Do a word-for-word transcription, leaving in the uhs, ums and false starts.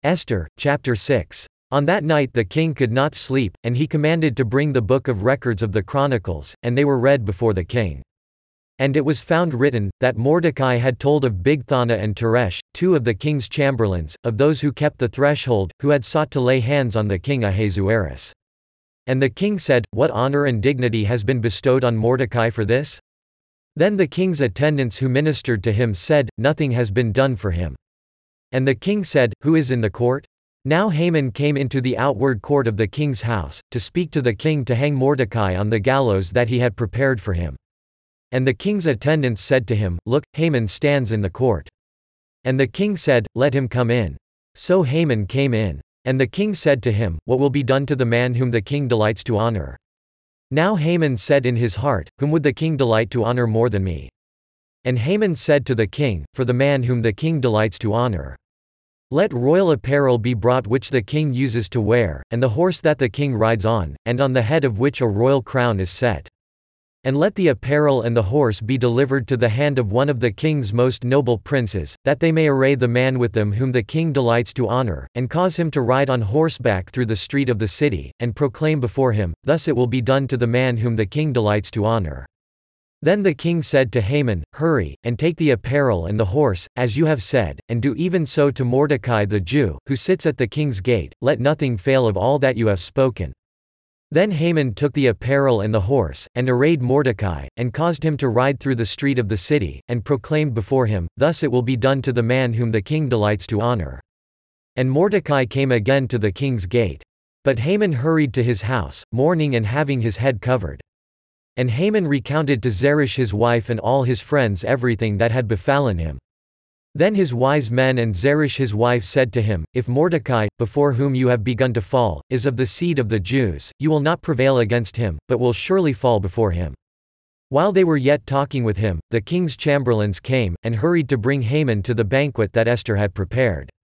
Esther, chapter six. On that night the king could not sleep, and he commanded to bring the book of records of the Chronicles, and they were read before the king. And it was found written, that Mordecai had told of Bigthana and Teresh, two of the king's chamberlains, of those who kept the threshold, who had sought to lay hands on the king Ahasuerus. And the king said, What honor and dignity has been bestowed on Mordecai for this? Then the king's attendants who ministered to him said, Nothing has been done for him. And the king said, Who is in the court? Now Haman came into the outward court of the king's house, to speak to the king to hang Mordecai on the gallows that he had prepared for him. And the king's attendants said to him, Look, Haman stands in the court. And the king said, Let him come in. So Haman came in. And the king said to him, What will be done to the man whom the king delights to honor? Now Haman said in his heart, Whom would the king delight to honor more than me? And Haman said to the king, For the man whom the king delights to honor. Let royal apparel be brought which the king uses to wear, and the horse that the king rides on, and on the head of which a royal crown is set. And let the apparel and the horse be delivered to the hand of one of the king's most noble princes, that they may array the man with them whom the king delights to honor, and cause him to ride on horseback through the street of the city, and proclaim before him, Thus it will be done to the man whom the king delights to honor. Then the king said to Haman, Hurry, and take the apparel and the horse, as you have said, and do even so to Mordecai the Jew, who sits at the king's gate, let nothing fail of all that you have spoken. Then Haman took the apparel and the horse, and arrayed Mordecai, and caused him to ride through the street of the city, and proclaimed before him, Thus it will be done to the man whom the king delights to honor. And Mordecai came again to the king's gate. But Haman hurried to his house, mourning and having his head covered. And Haman recounted to Zeresh his wife and all his friends everything that had befallen him. Then his wise men and Zeresh his wife said to him, If Mordecai, before whom you have begun to fall, is of the seed of the Jews, you will not prevail against him, but will surely fall before him. While they were yet talking with him, the king's chamberlains came, and hurried to bring Haman to the banquet that Esther had prepared.